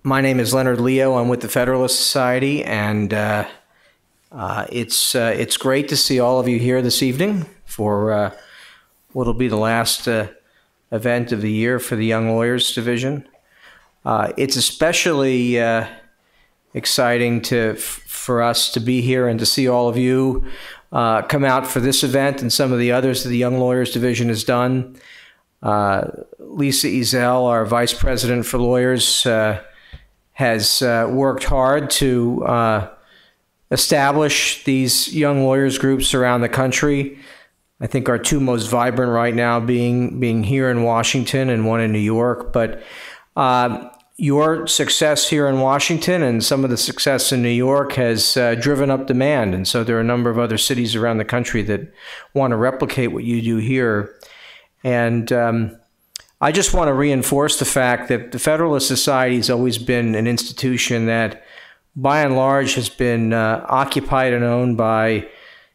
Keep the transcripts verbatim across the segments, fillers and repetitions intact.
My name is Leonard Leo. I'm with the Federalist Society, and uh, uh, it's uh, it's great to see all of you here this evening for uh, what will be the last uh, event of the year for the Young Lawyers Division. Uh, it's especially uh, exciting to f- for us to be here and to see all of you uh, come out for this event and some of the others that the Young Lawyers Division has done. Uh, Lisa Ezell, our Vice President for Lawyers, uh, has uh, worked hard to uh, establish these young lawyers groups around the country. I think our two most vibrant right now being being here in Washington and one in New York. But uh, your success here in Washington and some of the success in New York has uh, driven up demand. And so there are a number of other cities around the country that want to replicate what you do here. And um, I just want to reinforce the fact that the Federalist Society has always been an institution that, by and large, has been uh, occupied and owned by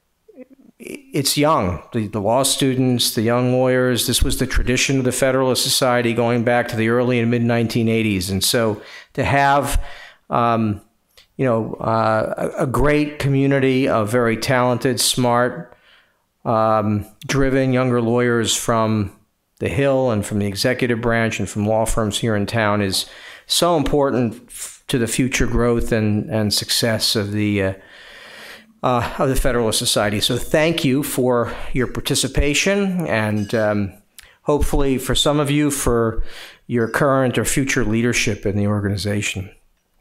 its young, the, the law students, the young lawyers. This was the tradition of the Federalist Society going back to the early and mid nineteen eighties. And so to have, um, you know, uh, a, a great community of very talented, smart, um, driven younger lawyers from the Hill and from the executive branch and from law firms here in town is so important f- to the future growth and, and success of the uh, uh, of the Federalist Society. So thank you for your participation, and um, hopefully for some of you for your current or future leadership in the organization.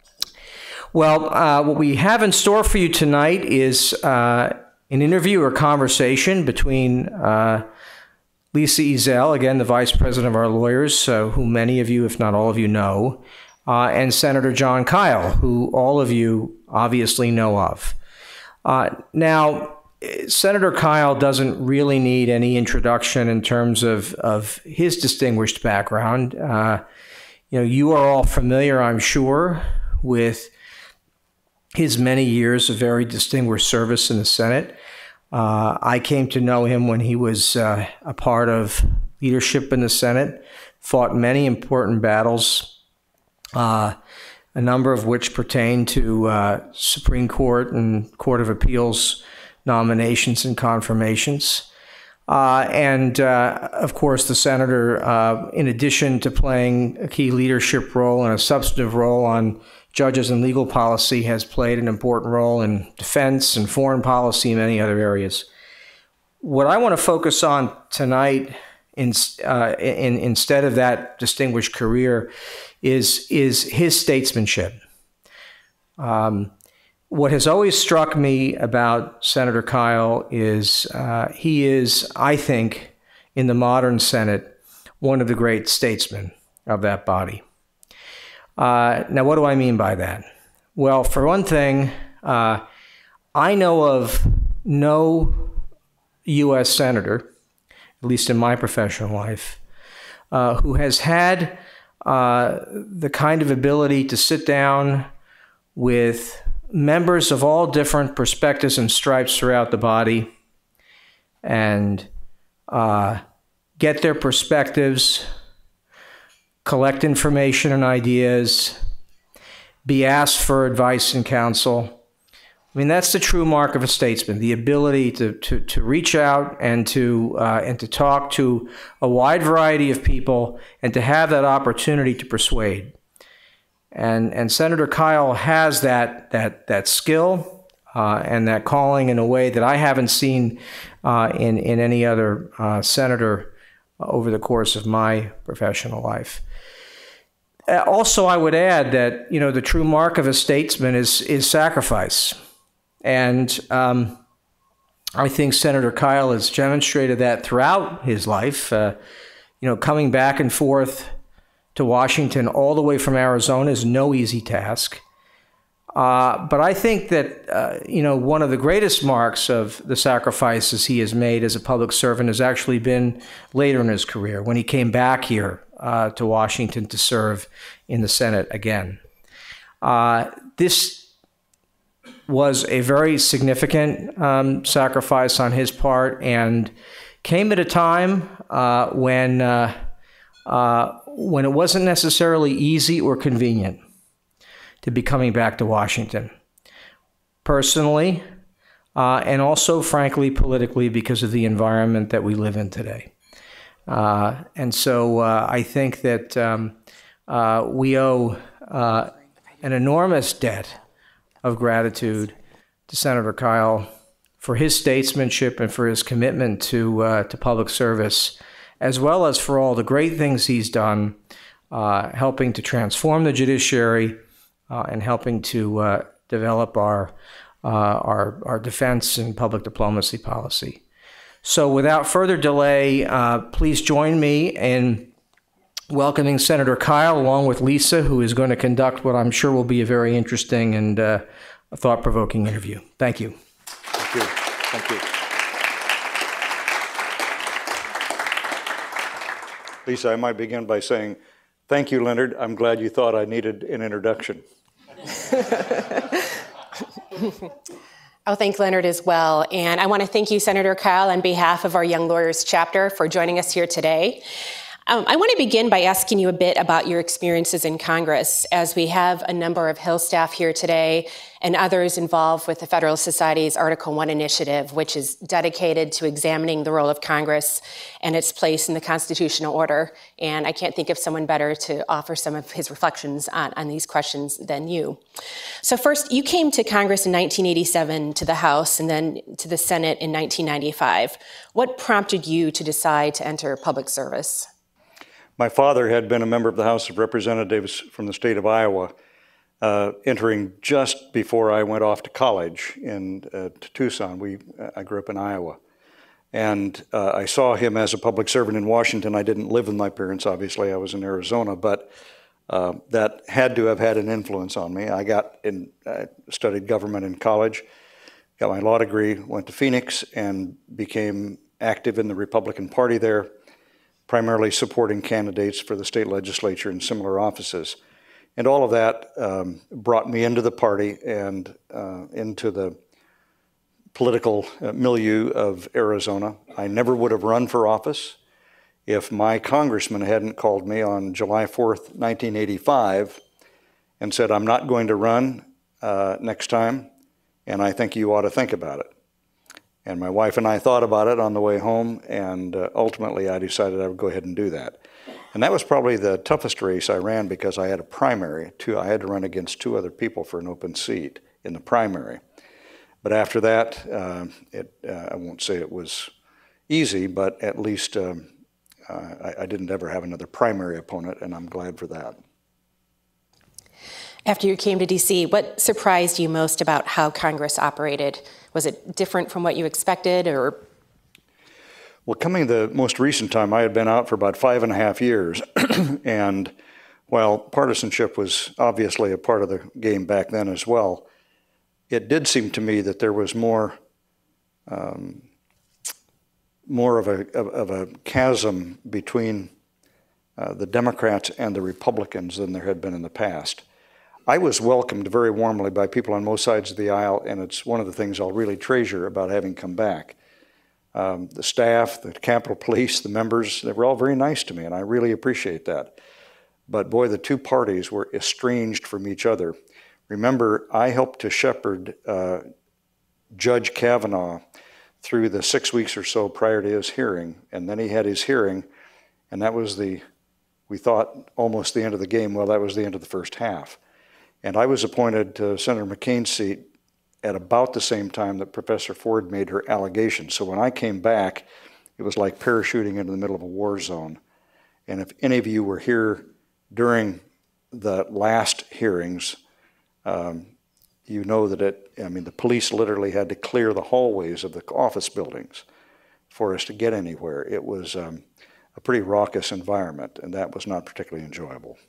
Well, uh, what we have in store for you tonight is uh, an interview or conversation between uh, Lisa Ezell, again, the Vice President of our lawyers, uh, who many of you, if not all of you, know, uh, and Senator Jon Kyl, who all of you obviously know of. Uh, now, Senator Kyl doesn't really need any introduction in terms of, of his distinguished background. Uh, you know, you are all familiar, I'm sure, with his many years of very distinguished service in the Senate. Uh, I came to know him when he was uh, a part of leadership in the Senate, fought many important battles, uh, a number of which pertain to uh, Supreme Court and Court of Appeals nominations and confirmations. Uh, and, uh, of course, the senator, uh, in addition to playing a key leadership role and a substantive role on judges and legal policy, has played an important role in defense and foreign policy and many other areas. What I want to focus on tonight, in, uh, in, instead of that distinguished career, is, is his statesmanship. Um, what has always struck me about Senator Kyl is uh, he is, I think, in the modern Senate, one of the great statesmen of that body. Uh, now, what do I mean by that? Well, for one thing, uh, I know of no U S senator, at least in my professional life, uh, who has had uh, the kind of ability to sit down with members of all different perspectives and stripes throughout the body and uh, get their perspectives, collect information and ideas, be asked for advice and counsel. I mean, that's the true mark of a statesman, the ability to to, to reach out and to uh, and to talk to a wide variety of people and to have that opportunity to persuade. And and Senator Kyl has that that that skill uh, and that calling in a way that I haven't seen uh, in in any other uh, senator over the course of my professional life. Also, I would add that, you know, the true mark of a statesman is is sacrifice. And um, I think Senator Kyl has demonstrated that throughout his life, uh, you know, coming back and forth to Washington all the way from Arizona is no easy task. Uh, but I think that, uh, you know, one of the greatest marks of the sacrifices he has made as a public servant has actually been later in his career, when he came back here uh, to Washington to serve in the Senate again. Uh, this was a very significant um, sacrifice on his part, and came at a time uh, when uh, uh, when it wasn't necessarily easy or convenient. to be coming back to Washington. Personally, uh, and also, frankly, politically, because of the environment that we live in today. Uh, and so uh, I think that um, uh, we owe uh, an enormous debt of gratitude to Senator Kyl for his statesmanship and for his commitment to uh, to public service, as well as for all the great things he's done, uh, helping to transform the judiciary uh, and helping to uh, develop our, uh, our, our defense and public diplomacy policy. So without further delay, uh, please join me in welcoming Senator Kyl, along with Lisa, who is going to conduct what I'm sure will be a very interesting and uh, a thought-provoking interview. Thank you. Thank you. Thank you. Lisa, I might begin by saying, thank you, Leonard. I'm glad you thought I needed an introduction. I'll thank Leonard as well. And I want to thank you, Senator Kyl, on behalf of our Young Lawyers chapter for joining us here today. Um, I want to begin by asking you a bit about your experiences in Congress, as we have a number of Hill staff here today and others involved with the Federalist Society's Article One initiative, which is dedicated to examining the role of Congress and its place in the constitutional order. And I can't think of someone better to offer some of his reflections on, on these questions than you. So first, you came to Congress in nineteen eighty-seven, to the House, and then to the Senate in nineteen ninety-five. What prompted you to decide to enter public service? My father had been a member of the House of Representatives from the state of Iowa, uh, entering just before I went off to college in uh, to Tucson. We, uh, I grew up in Iowa. And uh, I saw him as a public servant in Washington. I didn't live with my parents, obviously. I was in Arizona, but uh, that had to have had an influence on me. I got in, I studied government in college, got my law degree, went to Phoenix, and became active in the Republican Party there, primarily supporting candidates for the state legislature and similar offices. And all of that um, brought me into the party and uh, into the political uh, milieu of Arizona. I never would have run for office if my congressman hadn't called me on July fourth, nineteen eighty-five, and said, I'm not going to run uh, next time, and I think you ought to think about it. And my wife and I thought about it on the way home, and uh, ultimately I decided I would go ahead and do that. And that was probably the toughest race I ran, because I had a primary. Two, I had to run against two other people for an open seat in the primary. But after that, uh, it, uh, I won't say it was easy, but at least um, uh, I, I didn't ever have another primary opponent, and I'm glad for that. After you came to D C, what surprised you most about how Congress operated? Was it different from what you expected, or? Well, coming the most recent time, I had been out for about five and a half years, and while partisanship was obviously a part of the game back then as well, it did seem to me that there was more, um, more of a of, of a chasm between uh, the Democrats and the Republicans than there had been in the past. I was welcomed very warmly by people on both sides of the aisle, and it's one of the things I'll really treasure about having come back. Um, the staff, the Capitol Police, the members, they were all very nice to me, and I really appreciate that. But boy, the two parties were estranged from each other. Remember, I helped to shepherd uh, Judge Kavanaugh through the six weeks or so prior to his hearing, and then he had his hearing, and that was the, we thought, almost the end of the game. Well, that was the end of the first half. And I was appointed to Senator McCain's seat at about the same time that Professor Ford made her allegation. So when I came back, it was like parachuting into the middle of a war zone. And if any of you were here during the last hearings, um, you know that it, I mean, the police literally had to clear the hallways of the office buildings for us to get anywhere. It was um, a pretty raucous environment, and that was not particularly enjoyable.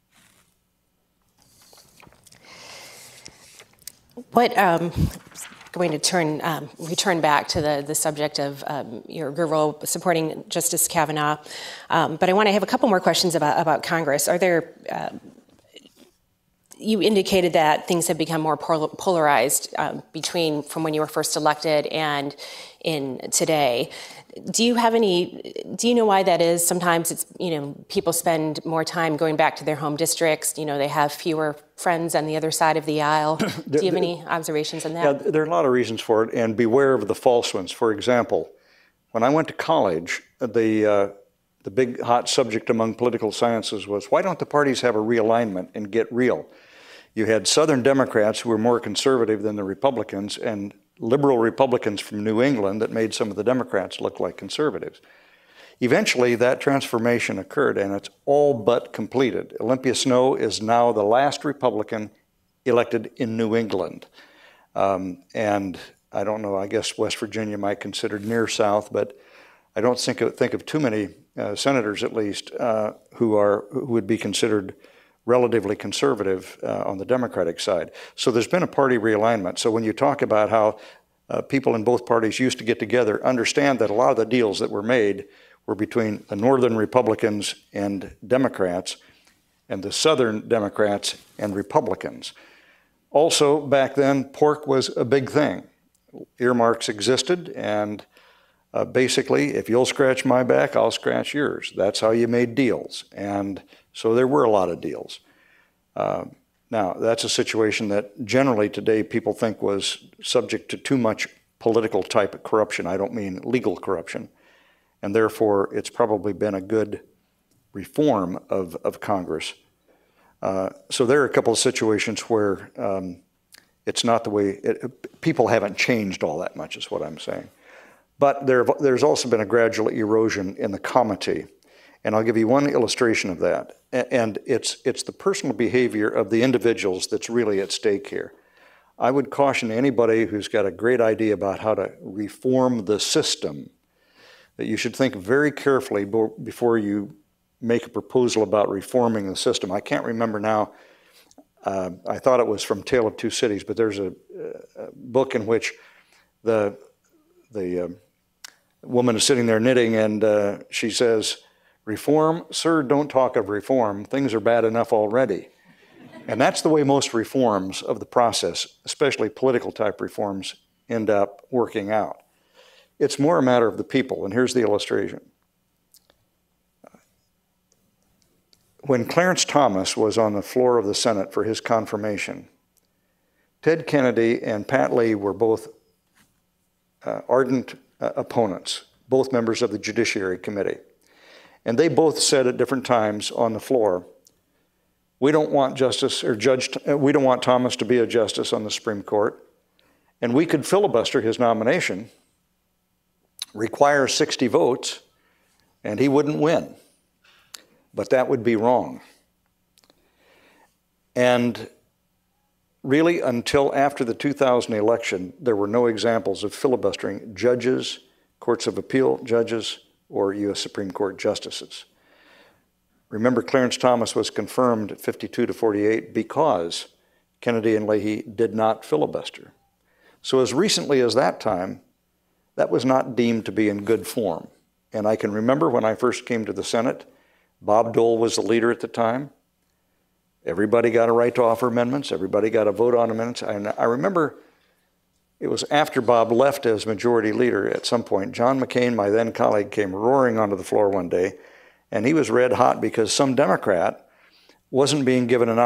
What, um, going to turn, um, return back to the, the subject of um, your, your role supporting Justice Kavanaugh, um, but I want to have a couple more questions about, about Congress. Are there, uh, you indicated that things have become more pol- polarized um, between from when you were first elected and in today. Do you have any, do you know why that is? Sometimes it's, you know, people spend more time going back to their home districts. You know, they have fewer friends on the other side of the aisle. Do you have any observations on that? Yeah, there are a lot of reasons for it, and beware of the false ones. For example, when I went to college, the, uh, the big hot subject among political sciences was, why don't the parties have a realignment and get real? You had Southern Democrats who were more conservative than the Republicans, and liberal Republicans from New England that made some of the Democrats look like conservatives. Eventually, that transformation occurred, and it's all but completed. Olympia Snowe is now the last Republican elected in New England. Um, and I don't know, I guess West Virginia might consider near South, but I don't think of, think of too many uh, senators, at least, uh, who are who would be considered relatively conservative uh, on the Democratic side. So there's been a party realignment. So when you talk about how uh, people in both parties used to get together, understand that a lot of the deals that were made were between the Northern Republicans and Democrats and the Southern Democrats and Republicans. Also, back then, pork was a big thing. Earmarks existed, and uh, basically, if you'll scratch my back, I'll scratch yours. That's how you made deals. And so there were a lot of deals. Uh, now, that's a situation that generally today people think was subject to too much political type of corruption. I don't mean legal corruption. And therefore, it's probably been a good reform of, of Congress. Uh, so there are a couple of situations where um, it's not the way, it, people haven't changed all that much is what I'm saying. But there, there's also been a gradual erosion in the comity. And I'll give you one illustration of that. And it's, it's the personal behavior of the individuals that's really at stake here. I would caution anybody who's got a great idea about how to reform the system that you should think very carefully before you make a proposal about reforming the system. I can't remember now. Uh, I thought it was from Tale of Two Cities, but there's a, a book in which the, the uh, woman is sitting there knitting, and uh, she says, "Reform? Sir, don't talk of reform. Things are bad enough already." And that's the way most reforms of the process, especially political type reforms, end up working out. It's more a matter of the people, and here's the illustration. When Clarence Thomas was on the floor of the Senate for his confirmation, Ted Kennedy and Pat Lee were both uh, ardent uh, opponents, both members of the Judiciary Committee. And they both said at different times on the floor, we don't want justice or judge, we don't want Thomas to be a justice on the Supreme Court, and we could filibuster his nomination, require sixty votes, and he wouldn't win. But that would be wrong. And really, until after the two thousand election, there were no examples of filibustering judges, courts of appeal judges, or U S Supreme Court justices. Remember, Clarence Thomas was confirmed fifty-two to forty-eight because Kennedy and Leahy did not filibuster. So as recently as that time, that was not deemed to be in good form. And I can remember when I first came to the Senate, Bob Dole was the leader at the time. Everybody got a right to offer amendments. Everybody got a vote on amendments. And I remember it was after Bob left as majority leader at some point. John McCain, my then colleague, came roaring onto the floor one day, and he was red hot because some Democrat wasn't being given an